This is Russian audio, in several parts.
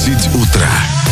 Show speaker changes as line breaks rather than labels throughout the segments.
10 утра.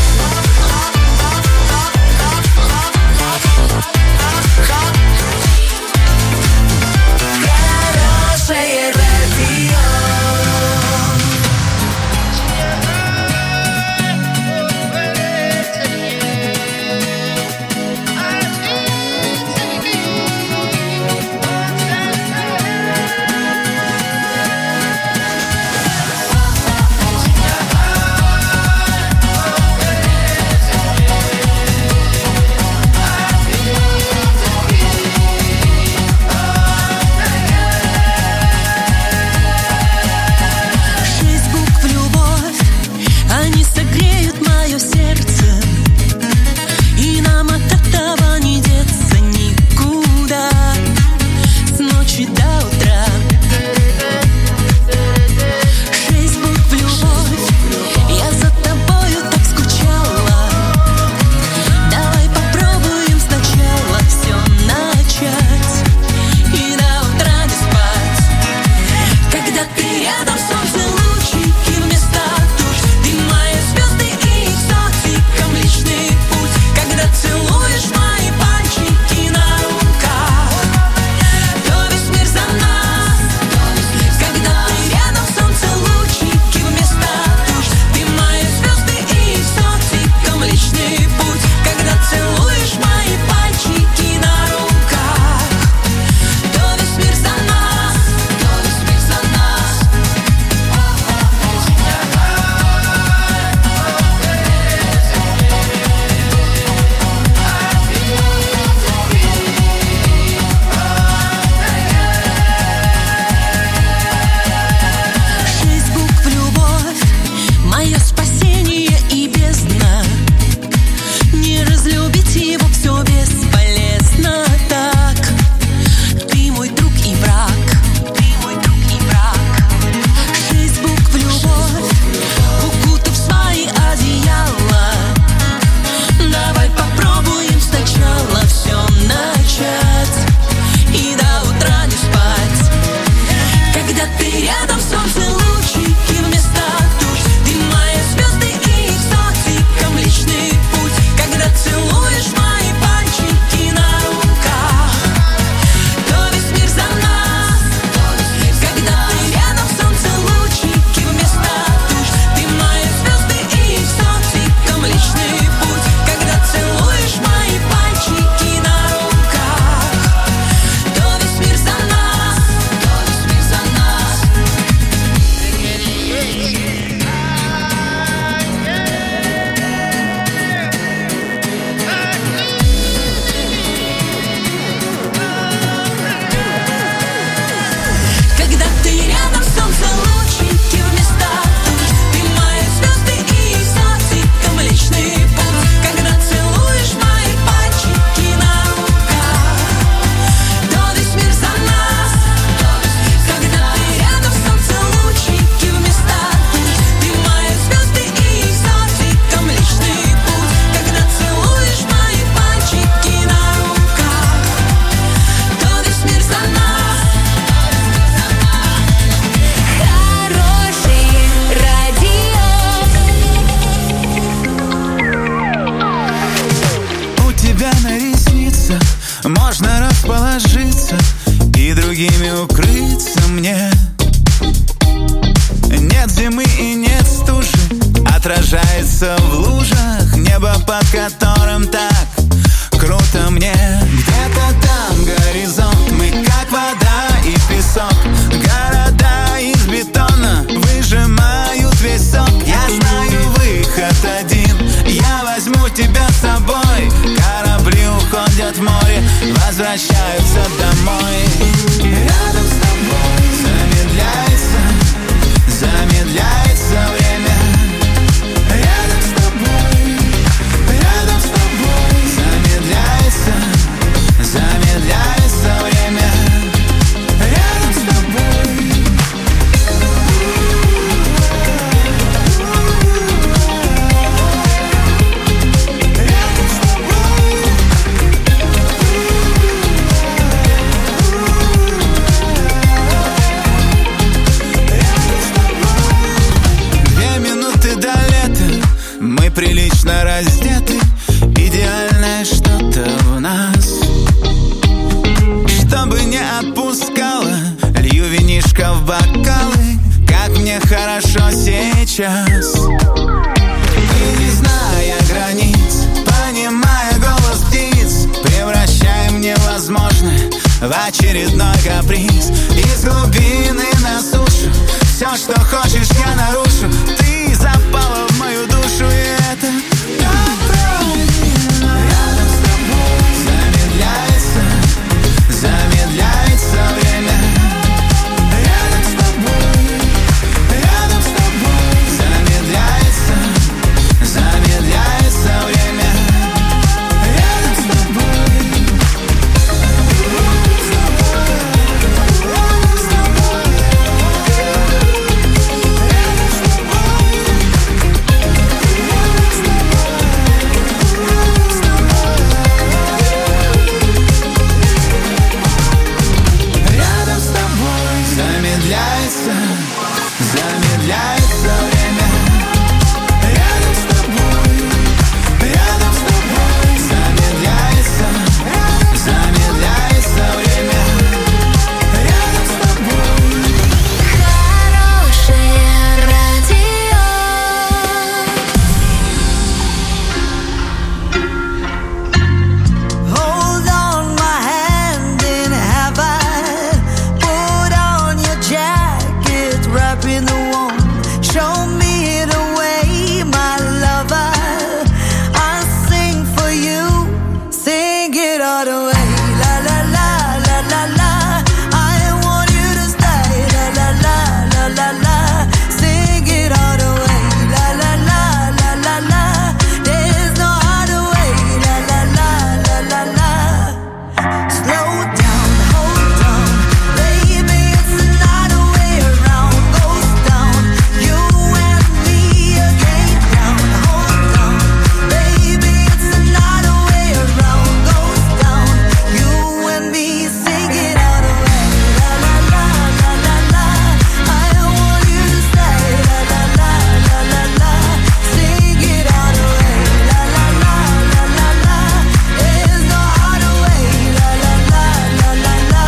Можно расположиться и другими укрыться мне. Нет зимы и нет стужи, отражается в лужах небо, под которым так круто мне. Где-то там горизонт, мы как вода и песок. Города из бетона выжимают весь сок. Я знаю выход один, я возьму тебя с собой. Корабли уходят в море, возвращаются домой. Рядом с тобой замедляется время. Рядом с тобой прилично раздеты. Идеальное что-то в нас, чтобы не отпускало. Лью винишко в бокалы, как мне хорошо сейчас. И не зная границ, понимая голос птиц, превращаем невозможное в очередной каприз. Из глубины на сушу все, что хочешь, я нарушу. Ты запала в мою душу, и это так правильно. Рядом с тобой замедляется, замедляется время. Рядом с тобой замедляется, замедляется время. Рядом с тобой, рядом с тобой, рядом с тобой, рядом с тобой замедляется, замедляется время. Рядом с тобой замедляется, замедляется время. Рядом с тобой.
Хорошее радио. Hold on my hand in heaven. Put on your jacket, wrap in the warm. Show me the way, my lover. I'll sing for you, sing it all the way. La la la la la la. I want you to stay. La la la la la la. Sing it all the way. La la la la la la. There's no other way. La la la la la la. Slow down, hold on, baby, it's another way around. Goes down, you and me again down. Hold on, baby, it's another way around. Goes down, you and me sing it all the way. La la la la la la. I want you to stay. La la la la la la. Sing it all the way. La la la la la la. There's no other way. La la la la la la.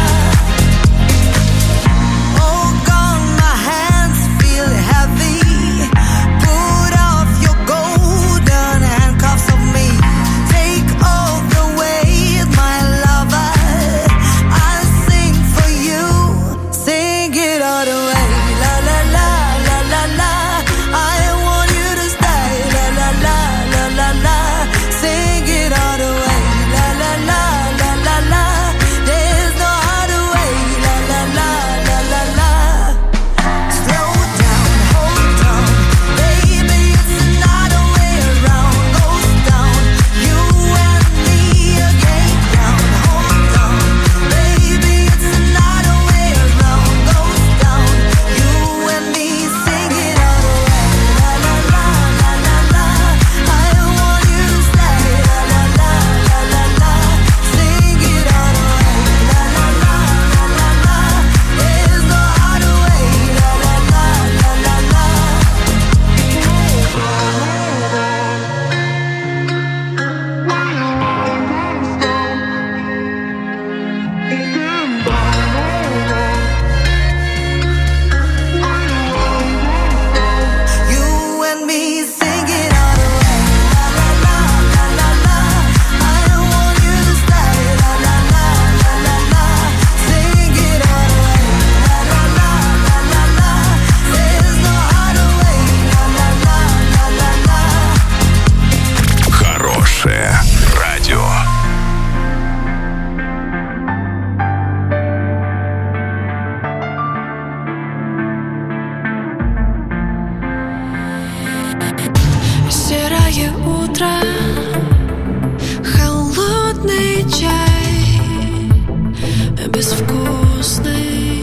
Oh God, my hands feel heavy. Put off your golden handcuffs of me. Take all the weight, my lover. I'll sing for you, sing it all the way. La la la la la la. I want you to stay. La la la la la la. Sing it all the way. La la la la la la. There's no other way. La la la la la la. Slow down, hold on, baby, it's another way around. Goes down, you and me again down. Hold on, baby, it's another way around. Goes down, you and me sing it all the way. La la la la la la. I want you to stay. La la la la la la. Sing it all the way. La la la la la la. There's no other way. La la la la la la. You and me sing it all the way. La la la la la la. I want you to stay. La la la la la la. Sing it all the way. La la la la la la. There's no other way. La la la la la la.
Хорошее радио.
Серое утро, холодный чай, безвкусный.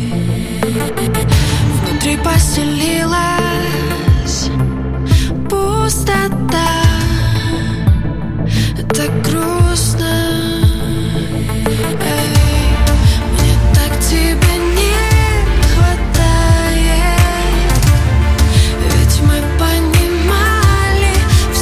Внутри поселилась пустота. Так грустно. Эй, мне так тебя не хватает. Ведь мы понимали,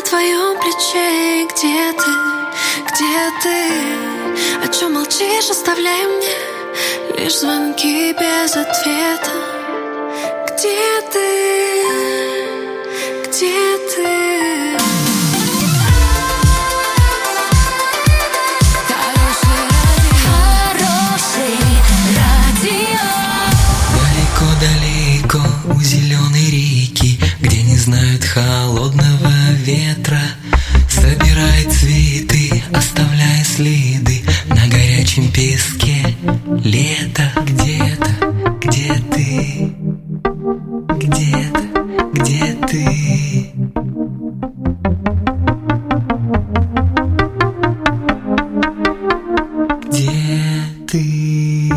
твоем плече. Где ты? Где ты? О чем молчишь, оставляй мне лишь звонки без ответа. Где ты? Где ты?
Далеко у зеленой реки, где не знают холодного ветра, собирай цветы, оставляя следы на горячем песке. Лето где-то, где ты? Где-то, где ты? Где ты?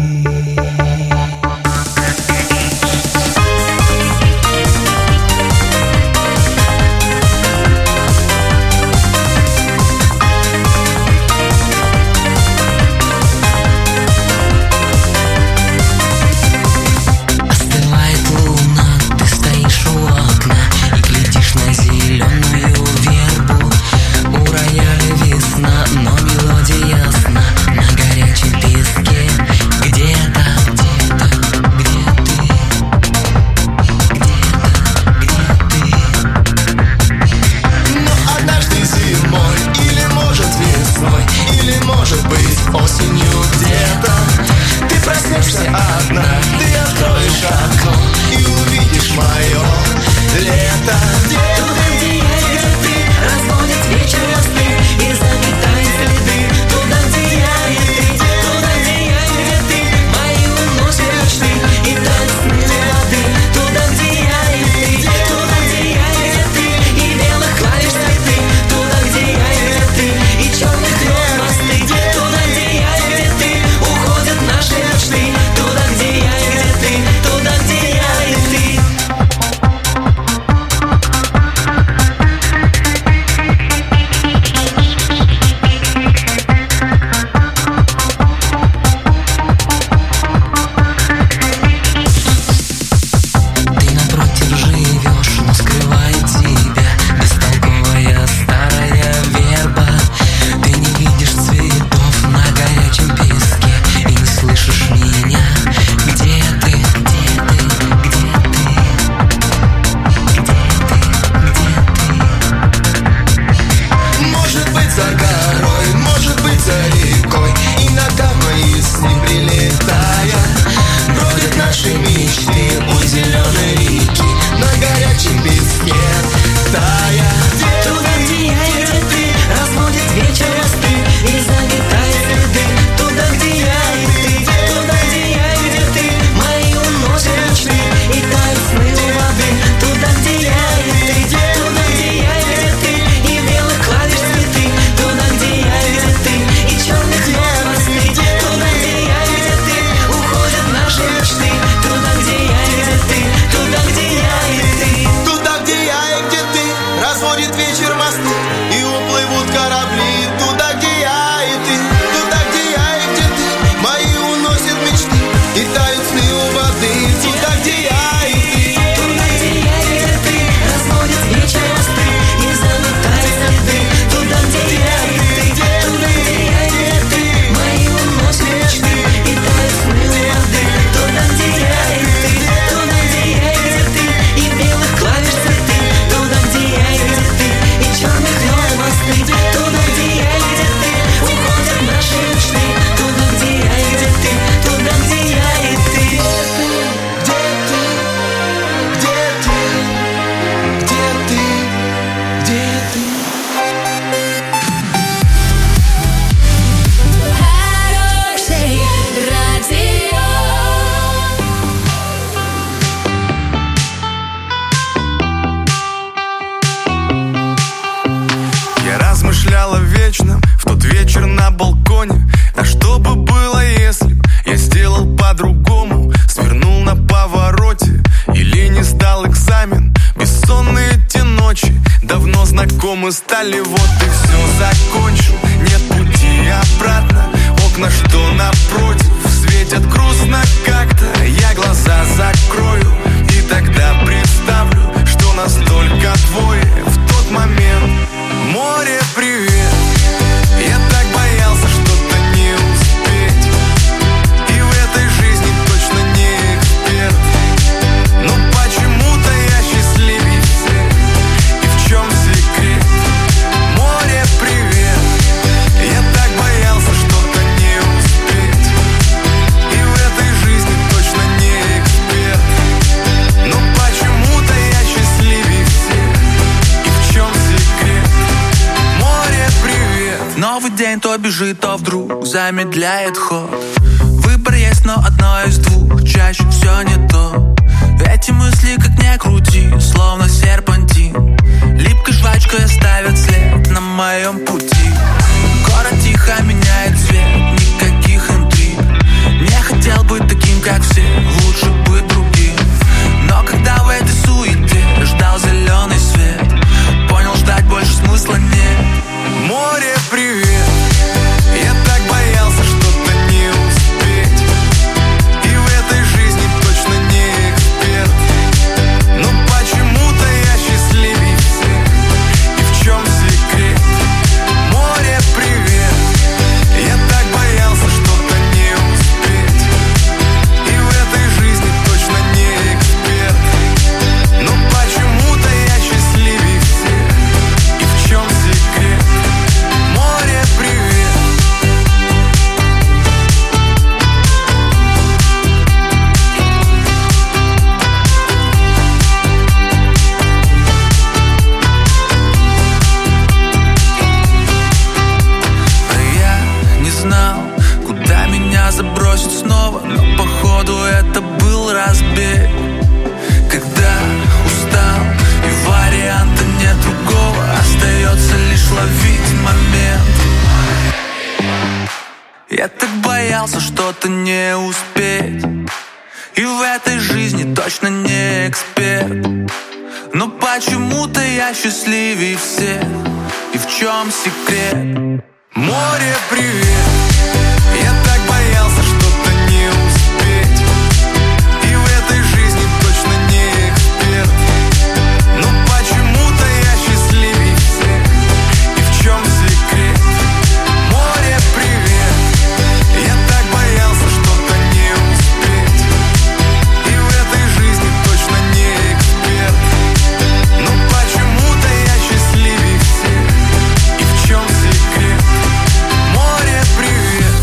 Мы стали, вот и все закончил. Нет пути обратно. Окна, что напротив, светят грустно как-то. Я глаза закрою и тогда представлю, что нас только двое. В тот момент
день то бежит, то вдруг замедляет ход. Выбор есть, но одно из двух, чаще все не то. Эти мысли, как ни крути, словно серпантин, липкой жвачкой оставят след на моем пути. Город тихо меняет цвет, никаких интриг. Не хотел быть таким, как все, лучше быть другим. Но когда в этой суете ждал зеленый свет, понял, ждать больше смысла нет. Море, привет. Я так боялся что-то не успеть, и в этой жизни точно не эксперт. Но почему-то я счастливее всех. И в чем секрет? Море, привет. Я так боялся что-то не успеть, и в этой жизни точно не эксперт. Но почему-то я счастливее всех. И в чем секрет? Море, привет. Куда меня забросит снова, но походу это был разбег. Когда устал и варианта нет другого, остается лишь ловить момент. Я так боялся что-то не успеть, и в этой жизни точно не эксперт. Но почему-то я счастливее всех. И в чем секрет? Море, привет. Я так боялся что-то не успеть, и в этой жизни точно не эксперт. Но почему-то я счастливее всех. И в чем секрет? Море, привет. Я так боялся что-то не успеть, и в этой жизни точно не эксперт. Но почему-то я счастливее всех. И в чем секрет? Море, привет.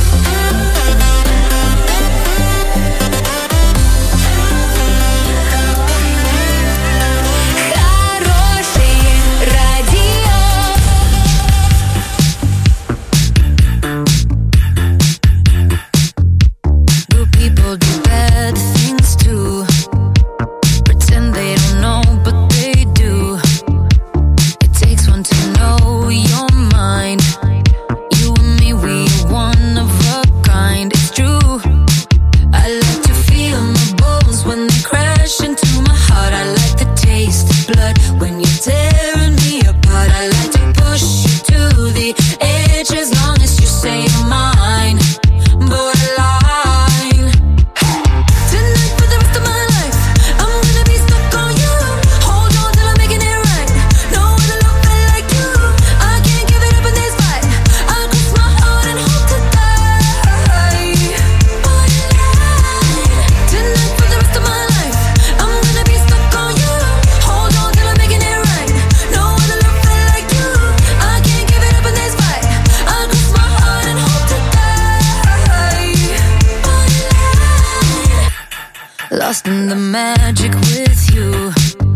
Lost in the magic with you,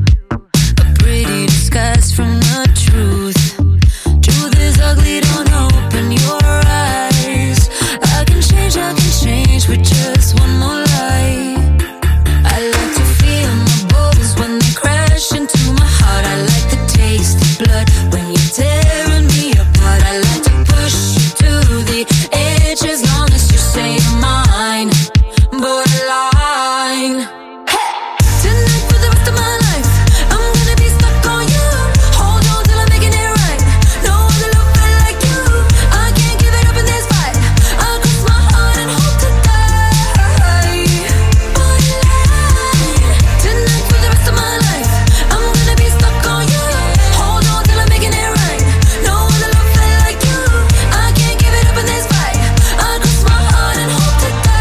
a pretty disguise from the truth. Truth is ugly, don't open your eyes. I can change with just one more lie. I like to feel my bones when they crash into my heart. I like the taste of blood when you're tearing me apart. I like to push you to the edge as long as you say you're mine. Borderline. Tonight for the rest of my life, I'm gonna be stuck on you. Hold on till I'm making it right. No other love felt like you. I can't give it up in this fight. I'll cross my heart and hope to die. Borderline. Tonight for the rest of my life, I'm gonna be stuck on you. Hold on till I'm making it right. No other love felt like you. I can't give it up in this fight. I'll cross my heart and hope to die.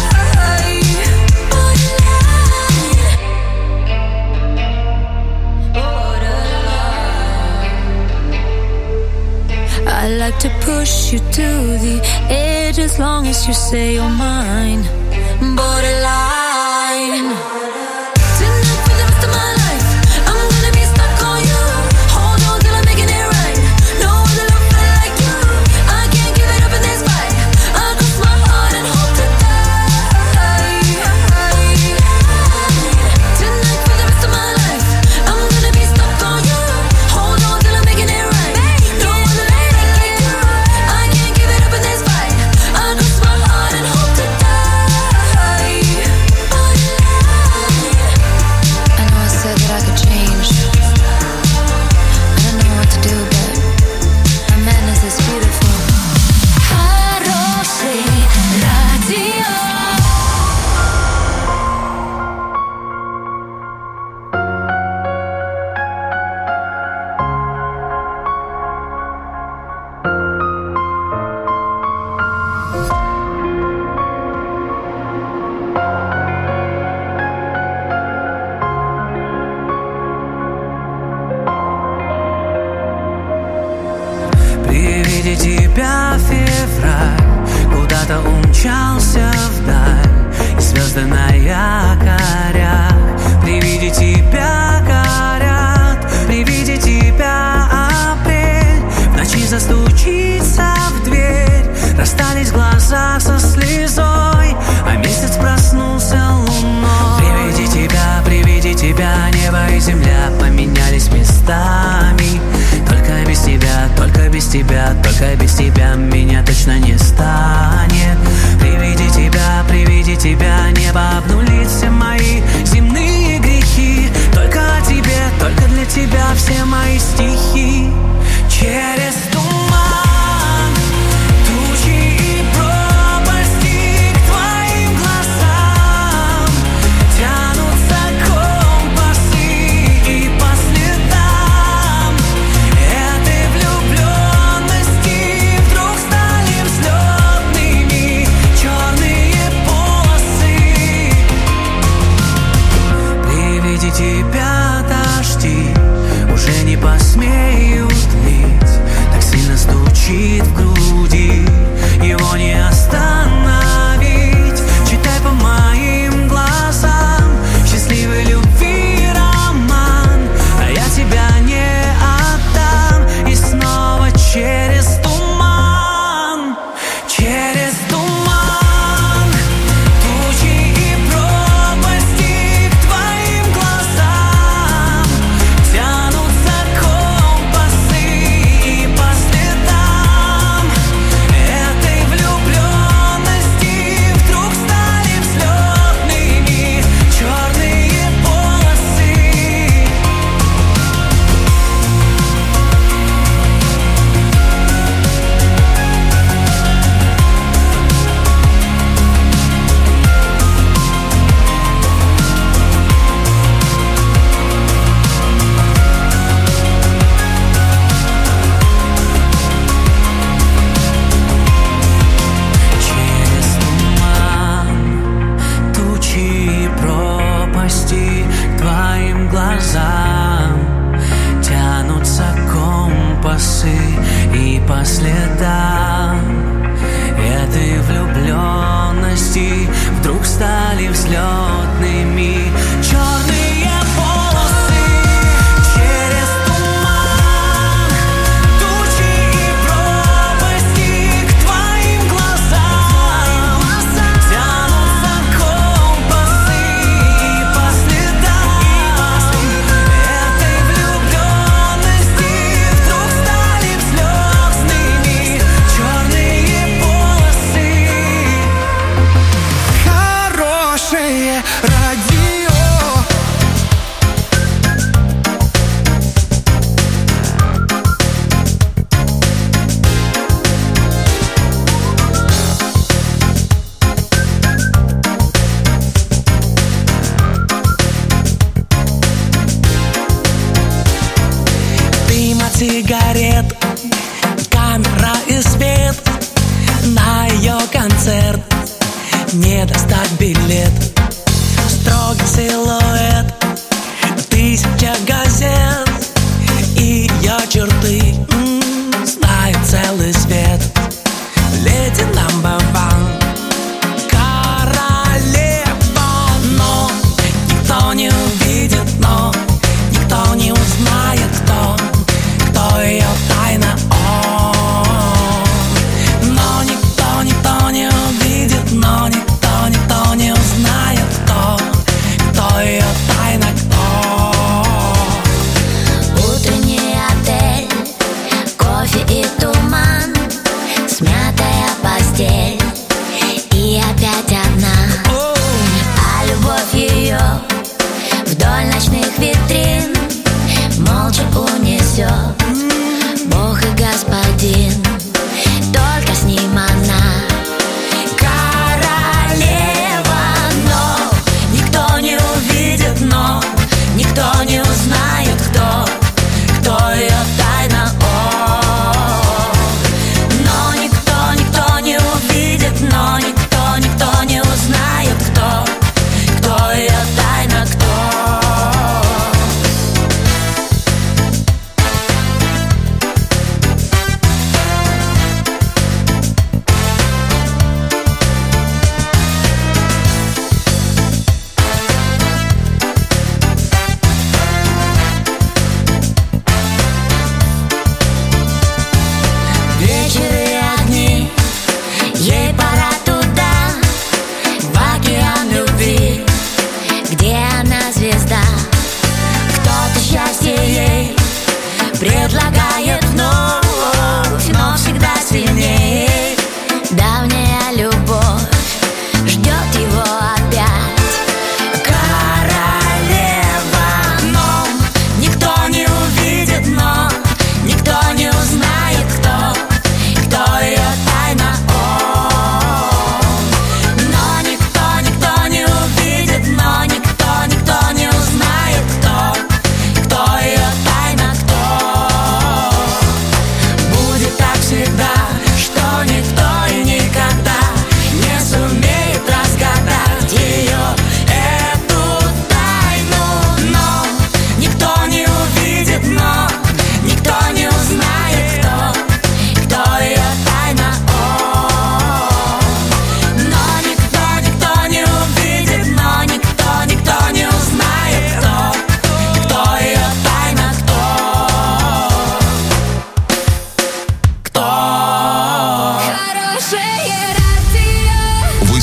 I like to push you to the edge as long as you say you're mine. Borderline. Tonight for the rest of my life, I'm gonna be stuck on you. Hold on till I'm making it right. No other love felt like you. I can't
тебя меня точно не станет. При виде тебя небо обнулит все мои земные грехи. Только о тебе, только для тебя все мои стихи. Через туман, тучи и пропасти к твоим глазам тянутся компасы, и по следам этой влюбленности вдруг стали взлетными черные полосы. При виде тебя дожди уже не посмеют лить, так сильно стучит в груди, его не остановить. Читай по моим глазам счастливой любви роман, а я тебя не отдам. И снова через туман, через туман, тучи и пропасти к твоим глазам тянутся компасы, и по следам этой влюбленности вдруг стали взлетными черные полосы. Через туман, тучи и пропасти к твоим глазам тянутся компасы, и по следам этой влюбленности вдруг стали взлетными черные полосы. Через туман, тучи и пропасти к твоим глазам тянутся компасы, и по следам этой влюбленности вдруг стали взлетными черные полосы.
Хорошее радио.
Дым от сигарет, камера и свет. На ее концерт не достать билет. Строгий силуэт, 1000 газет, и ее черты знает целый свет. Леди number one, королева. Но никто не увидит, но никто не узнает, кто ее тайна. Но никто не увидит, но никто не узнает.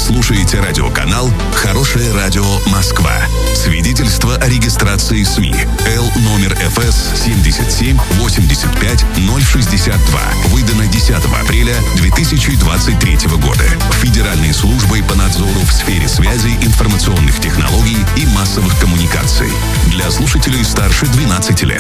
слушаете радиоканал «Хорошее радио Москва». Свидетельство о регистрации СМИ. Л номер ФС 77 85 062. Выдано 10 апреля 2023 года. Федеральной службой по надзору в сфере связи, информационных технологий и массовых коммуникаций. Для слушателей старше 12 лет.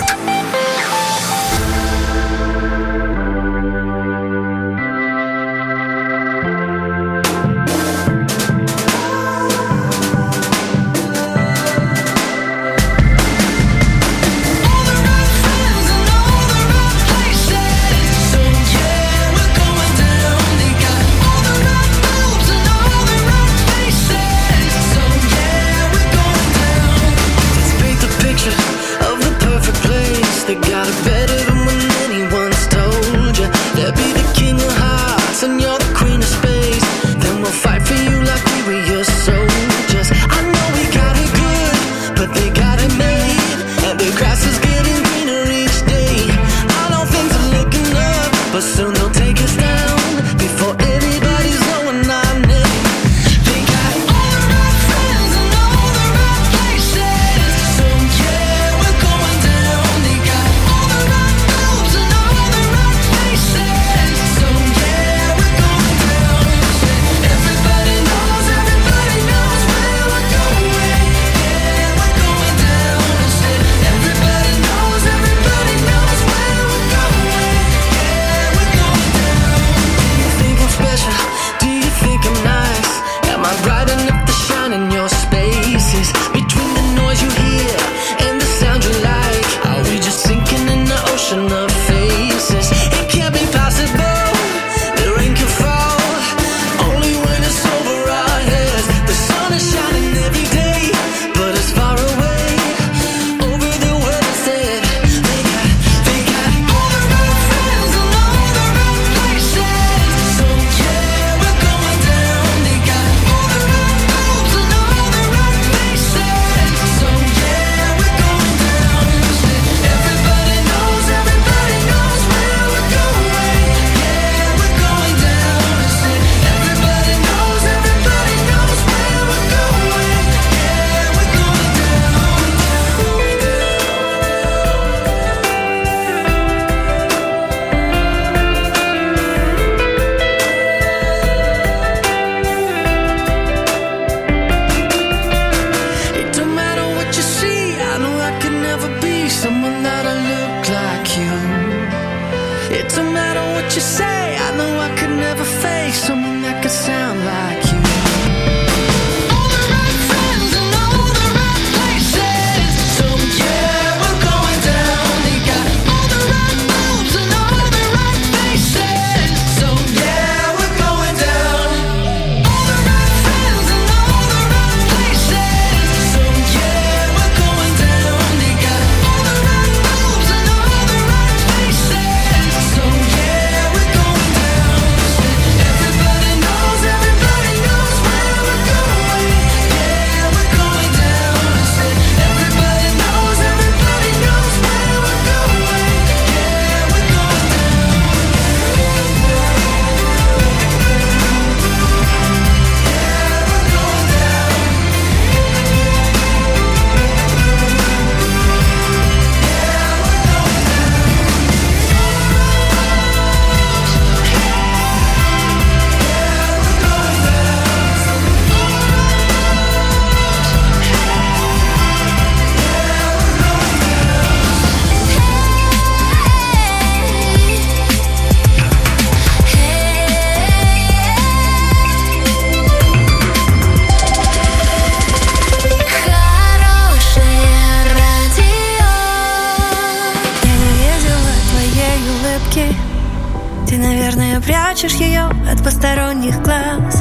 Прячешь ее от посторонних глаз.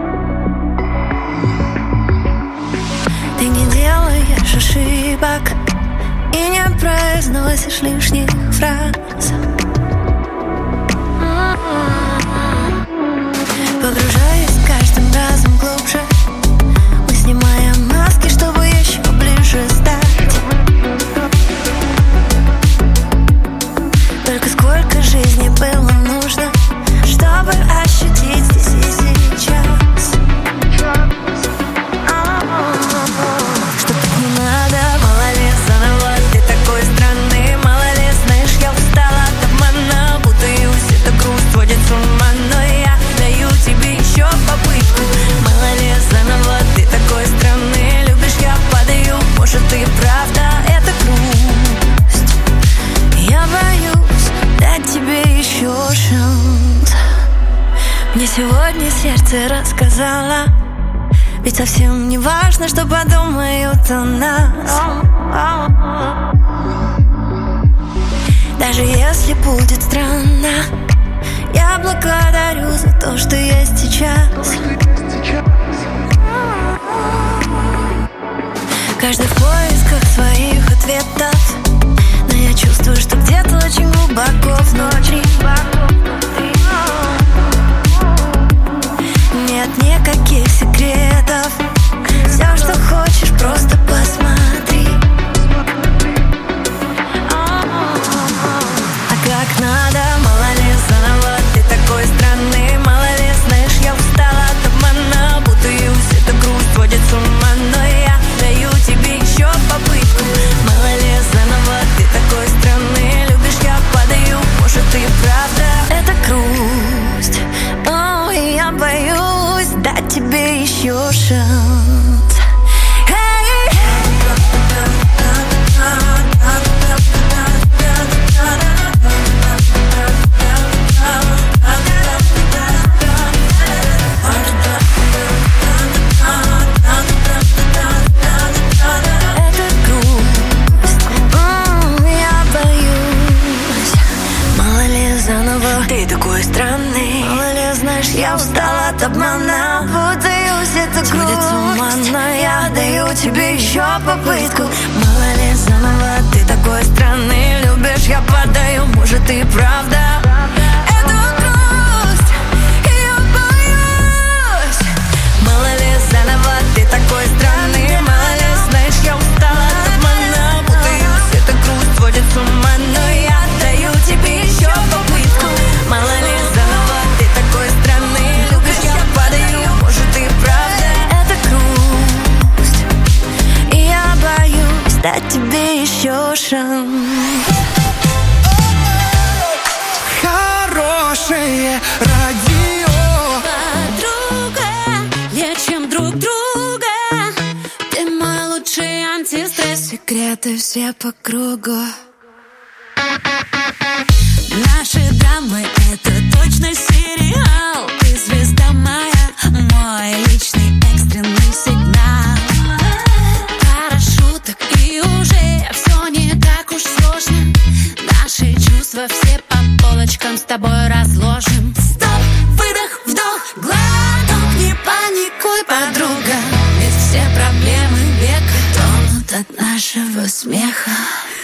Ты не делаешь ошибок и не произносишь лишних фраз. Погружаясь каждым разом глубже, мы снимаем маски, чтобы еще ближе стать. Только сколько жизни было нужно, чтобы ощутить здесь и сейчас. сердце рассказала. Ведь совсем не важно, что подумают о нас. Даже если будет странно, я благодарю за то, что есть сейчас. Каждый в поисках своих ответов, но я чувствую, что где-то очень глубоко внутри нет никаких секретов. Все, что хочешь, просто посмотри. А как надо, мало ли заново. Ты такой странный, мало ли знаешь. Я устала от обмана, путаюсь, эта грусть сводит с ума. Но я даю тебе еще попытку. Мало ли заново. Ты такой странный, любишь, я падаю. Может, и правда это грусть. О, я боюсь дать тебе еще шанс. Ты такой странный, мало ли знаешь, я устала от обмана. Путаюсь, это грусть, но я даю тебе еще попытку. Мало ли заново, ты такой странный, любишь, я падаю, может и правда. Это грусть, я боюсь. Мало ли заново, ты такой странный, мало ли знаешь, я устала от обмана. Путаюсь, это грусть сводит с ума, но я даю тебе еще попытку. Мало ли заново, ты такой странный, любишь, я падаю, может и правда. Это грусть, и я боюсь дать тебе еще шанс.
Хорошее радио.
Подруга, лечим друг друга. Ты мой лучший антистресс, секреты все по кругу. Наши драмы — это точно сериал. Ты звезда моя, мой личный экстренный сигнал. Пара шуток и уже все не так уж сложно. Наши чувства все по полочкам с тобой разложим. Стоп, выдох, вдох, глоток, не паникуй, подруга. Ведь все проблемы века тонут от нашего смеха.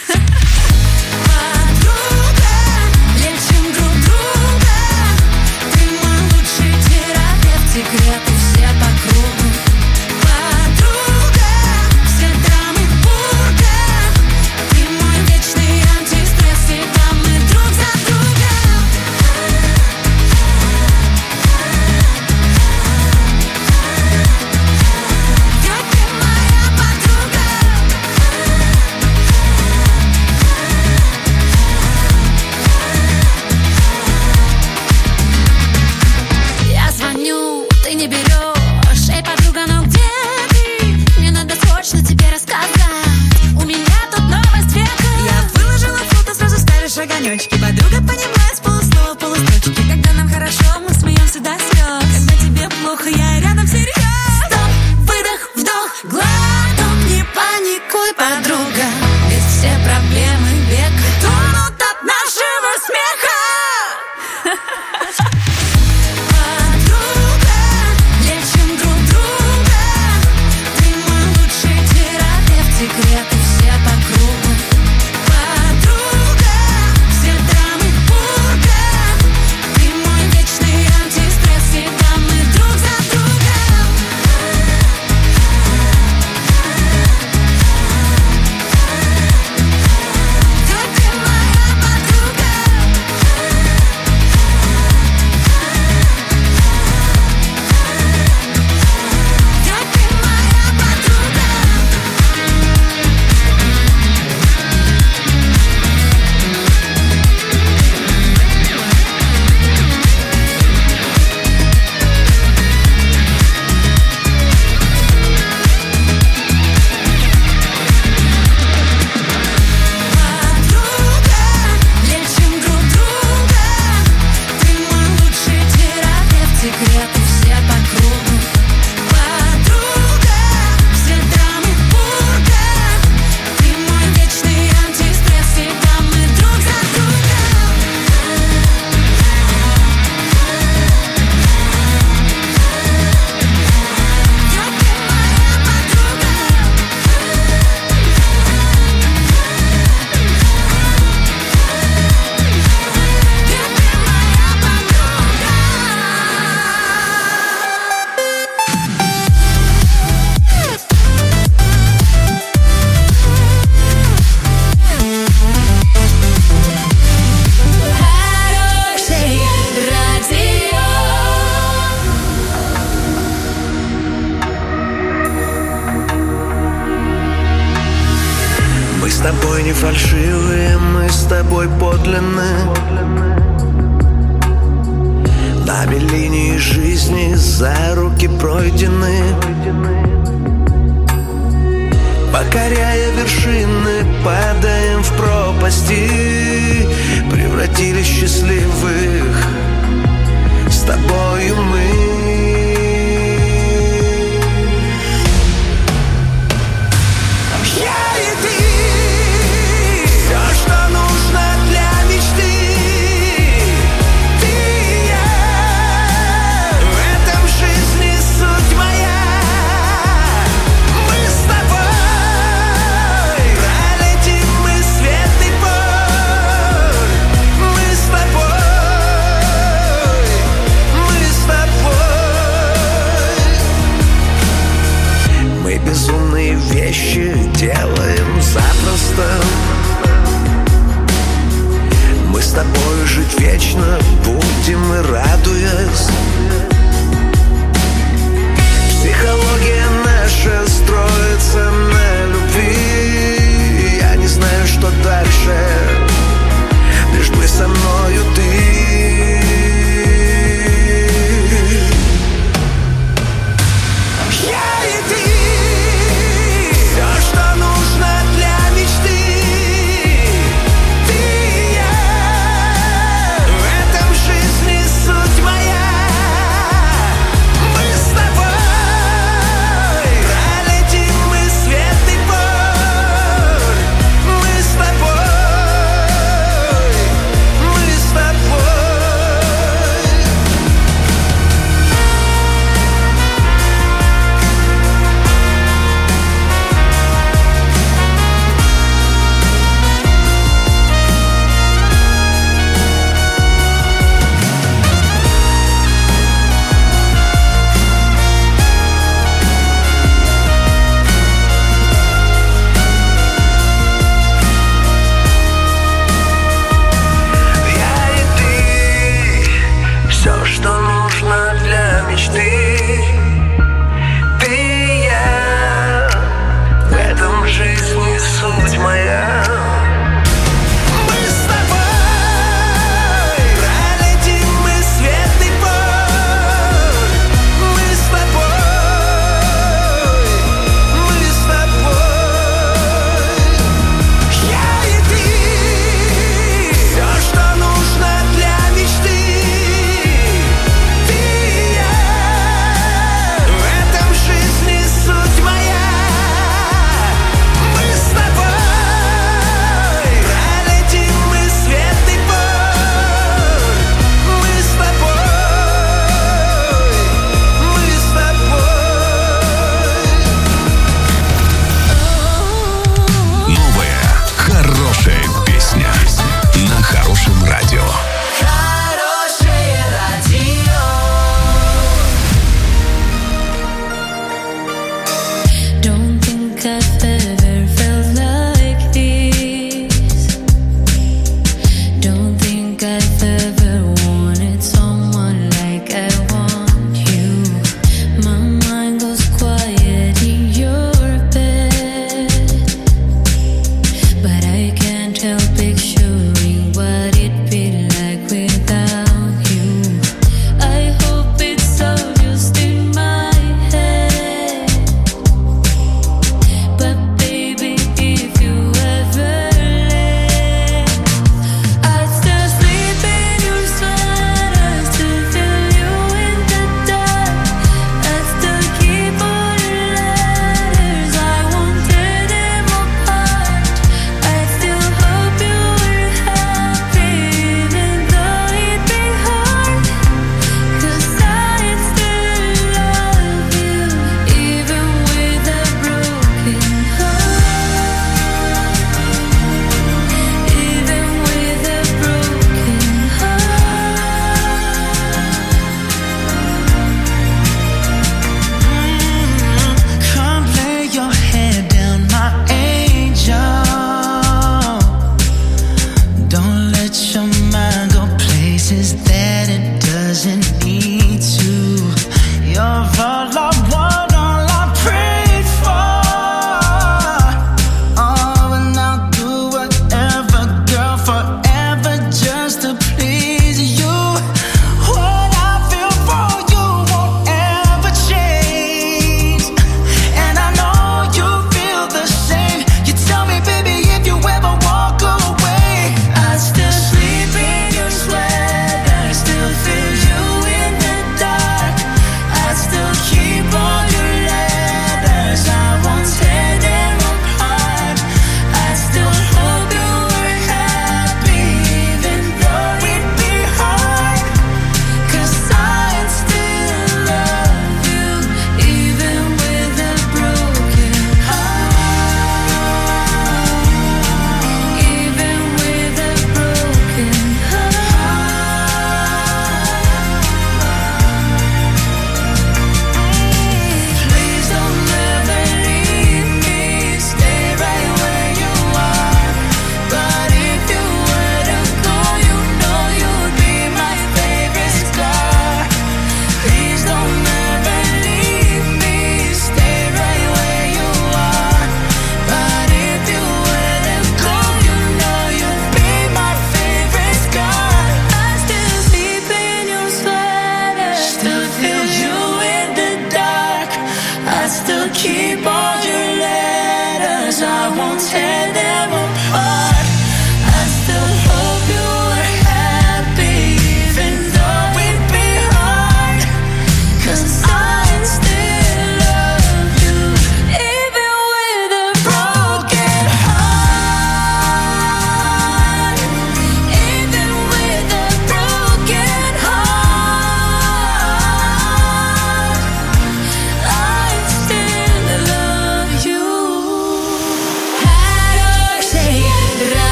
Секреты все по кругу. Подруга, все драмы бурга. Ты мой вечный антистресс, всегда мы друг за друга. Ты моя подруга. Я звоню, ты не берешь. Эй, подруга, ну где ты? Мне надо срочно тебе рассказать. У меня тут новость века.
Я выложила фото, сразу ставишь огонечки. Подруга понимает с полуслова, полустрочки. Когда нам хорошо, мы смеемся до слез. Когда тебе плохо, я рядом всерьез.
Стоп, выдох, вдох, глоток, не паникуй, подруга. Ведь все проблемы века тонут от нашего смеха. Секреты все по кругу. Подруга, все драмы бурга. Ты мой вечный антистресс, всегда мы друг за друга.
не фальшивые, мы с тобой подлинны. Нами линии жизни за руки пройдены. Покоряя вершины, падаем в пропасти. Превратились в счастливых с тобою мы.
С тобой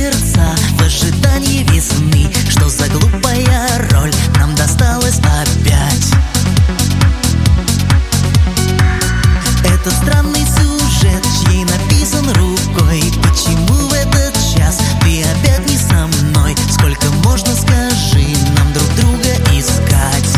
сердца в ожидании весны. Что за глупая роль нам досталась опять? Этот странный сюжет, чей написан рукой. Почему в этот час ты опять не со мной? Сколько можно, скажи, нам друг друга искать?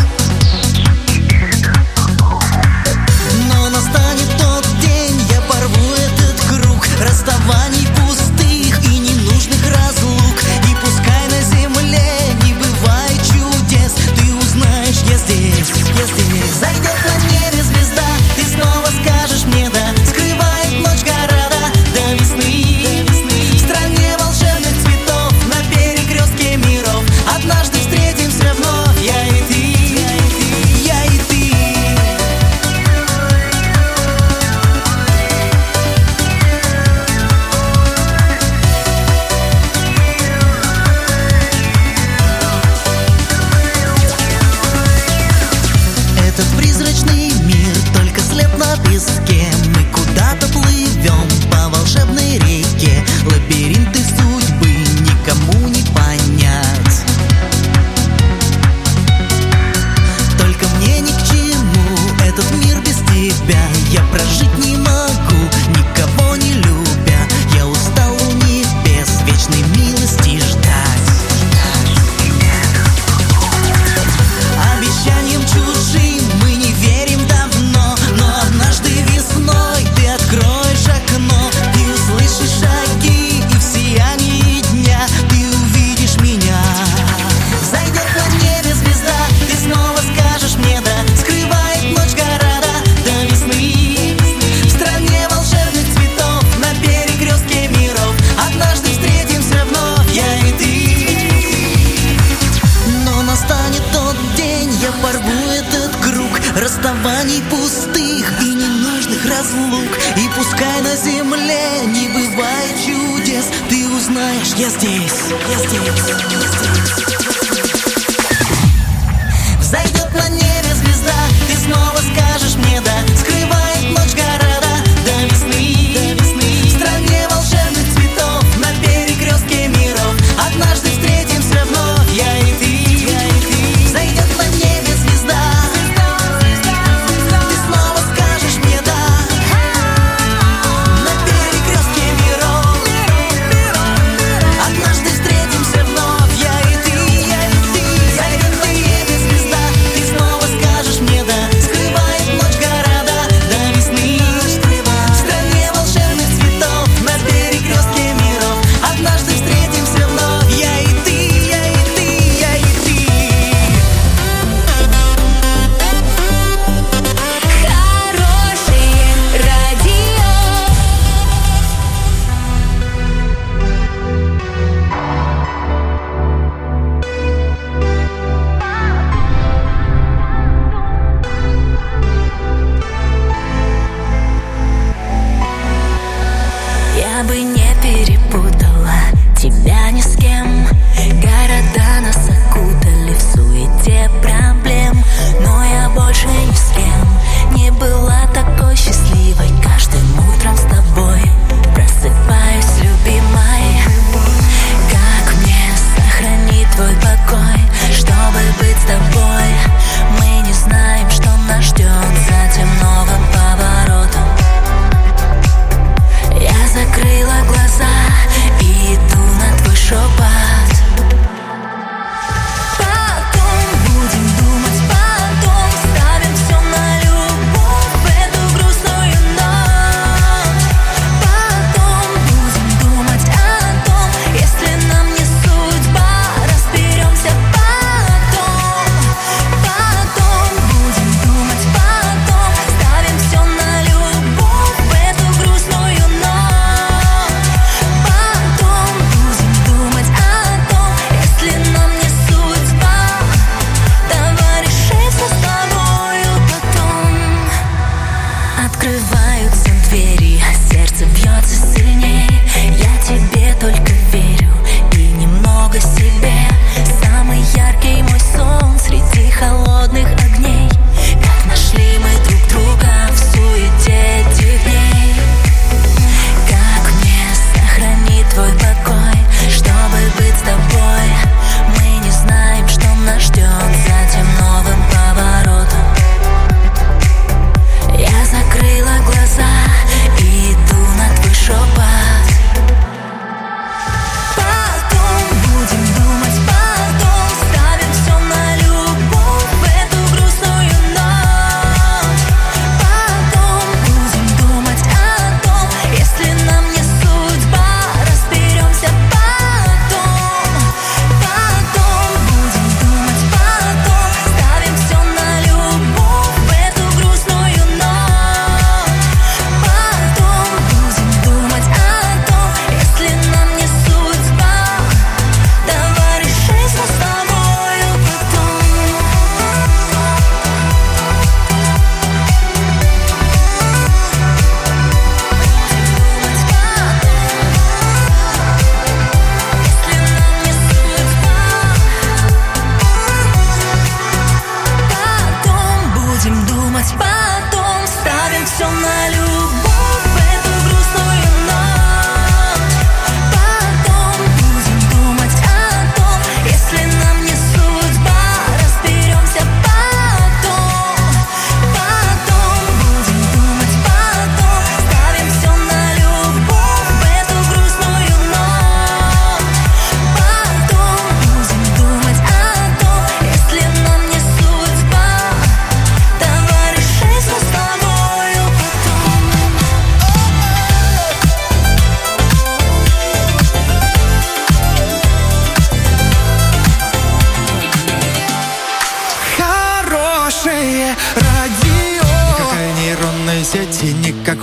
Но настанет тот день, я порву этот круг расставаний пустых и ненужных разлук. И пускай на земле не бывает чудес, ты узнаешь, я здесь, я здесь. Зайдет на небе звезда, ты снова скажешь мне да. Скрывает ночь города до весны. В стране волшебных цветов, на перекрестке миров. Однажды встретимся вновь, я и ты, я и ты. Этот призрачный мир, только след на песке. Мы куда-то плывем по волшебной реке. Лабиринты судьбы никому не понять. Только мне ни к чему этот мир без тебя. Я прожить не могу, никого не любя. Я устал у небес вечной милости ждать. Обещаниям чужим мы не верим давно. Но однажды весной ты откроешь окно. Ты услышишь шаги, и в сиянии дня ты увидишь меня. Зайдет на небе звезда, ты снова скажешь мне да. Скрывает ночь города до весны. В стране волшебных цветов, на перекрестке миров. Однажды встретимся вновь, я и ты. Но настанет тот день, я порву этот круг расставаний пустых и ненужных разлук. И пускай на земле не бывает чудес, ты узнаешь, я здесь, я здесь, я здесь. Зайдет на небе звезда, ты снова скажешь мне да. Скрывает ночь города до весны. В стране волшебных цветов, на перекрестке миров. Однажды встретимся вновь, я и ты, я и ты. Зайдет на небе звезда, ты снова скажешь мне да. На перекрестке миров. Однажды встретимся вновь, я и ты, я и ты. Зайдет на небе звезда, ты снова скажешь мне да. Скрывает ночь города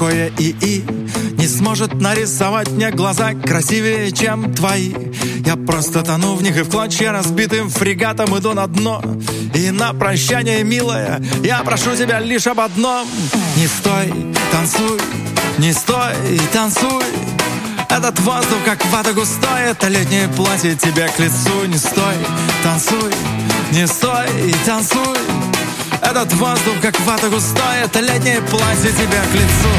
никакое ИИ не сможет нарисовать мне глаза красивее, чем твои. Я просто тону в них и в клочья разбитым фрегатом иду на дно. И на прощание, милая, я прошу тебя лишь об одном: не стой, танцуй, не стой, танцуй. Этот воздух как вата густой, это летнее платье тебе к лицу. Не стой, танцуй, не стой, танцуй. Этот воздух как вата густой, это летнее платье тебе к лицу.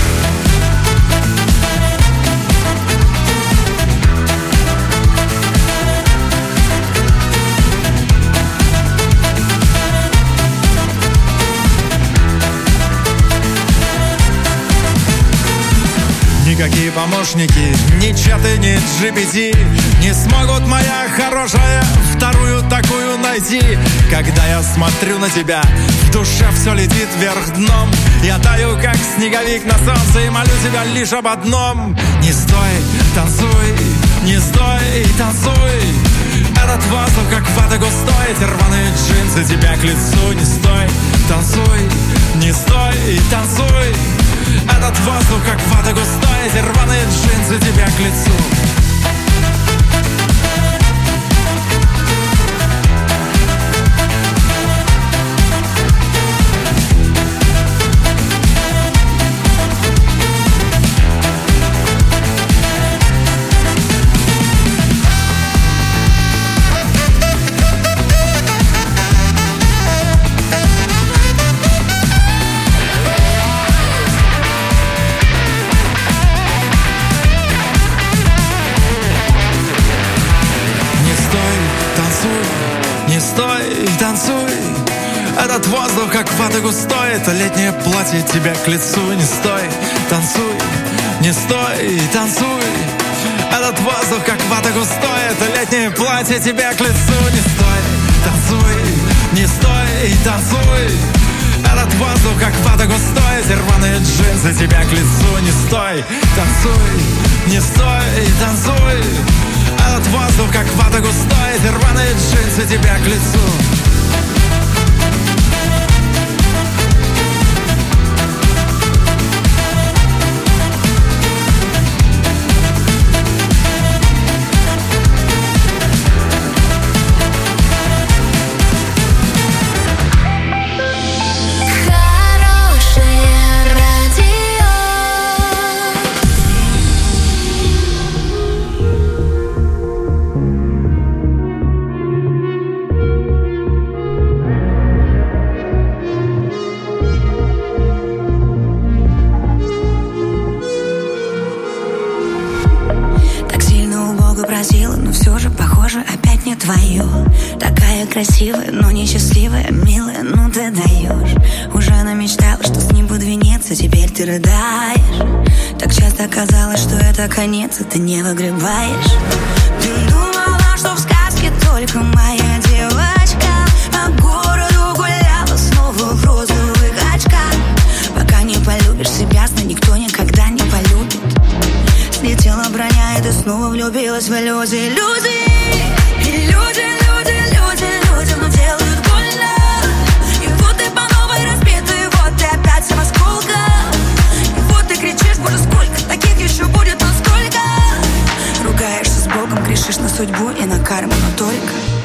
Никакие помощники, ни чаты, ни GPT не смогут, моя хорошая, вторую такую найти. Когда я смотрю на тебя, в душе все летит вверх дном. Я таю, как снеговик на солнце, и молю тебя лишь об одном: не стой, танцуй, не стой, танцуй. Этот воздух как вата густой, эти рваные джинсы тебя к лицу. Не стой, танцуй, не стой, танцуй. Этот воздух как вата густой, эти рваные джинсы тебя к лицу. Этот воздух как вата густой, это летнее платье тебе к лицу. Не стой, танцуй, не стой, танцуй. Этот воздух как вата густой, это летнее платье тебе к лицу. Не стой, танцуй, не стой, танцуй. Этот воздух как вата густой, эти рваные джинсы тебя к лицу. Не стой, танцуй, не стой, танцуй. Этот воздух как вата густой, эти рваные джинсы тебя к лицу.
Твою. Такая красивая, но несчастливая, милая, ну ты даешь. Уже намечтала, что с ним буду венец, теперь ты рыдаешь. Так часто казалось, что это конец, а ты не выгребаешь. Ты думала, что в сказке только моя девочка, по городу гуляла снова в розовых очках. Пока не полюбишь себя, сна никто никогда не полюбит. Слетела броня, и ты снова влюбилась в иллюзии, иллюзии. И людям, но делают больно. И вот ты по новой разбитый, вот ты опять вся в осколках. И вот ты кричишь: боже, сколько таких еще будет, но сколько? Ругаешься с Богом, грешишь на судьбу и на карму, но только